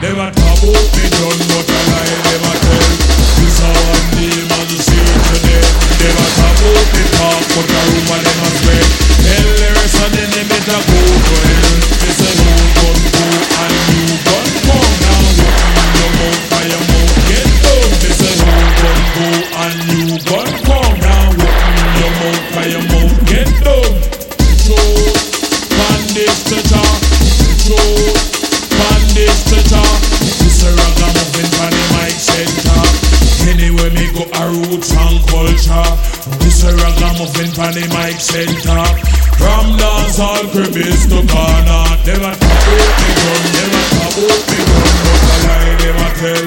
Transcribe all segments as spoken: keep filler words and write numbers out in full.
Never taboo, me done but a lie, never tell. This a one day man see today. Never taboo, me talk but a rumor them a spread. Tell the rest of them they better go to hell. They say no gun go and you gun come. Now open your mouth by your mouth get done. They say no gun go and you gun come. Now open your mouth by your mouth get done. Show bandits to talk. Show bandits to talk. This a ragamuffin for the mic center. Anyway me go a roots and culture. This a ragamuffin for the mic center. From dancehall crevice to corner. Never taboo me gun, never taboo me gun, but a lie never tell.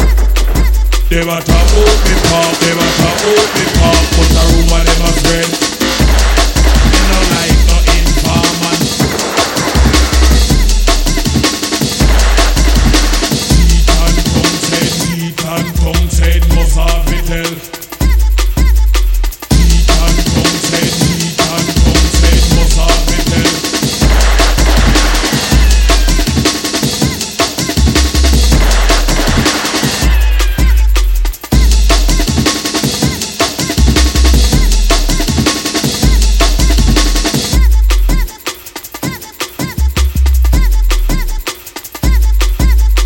Never taboo me talk, never taboo me talk, but a rumor never spread.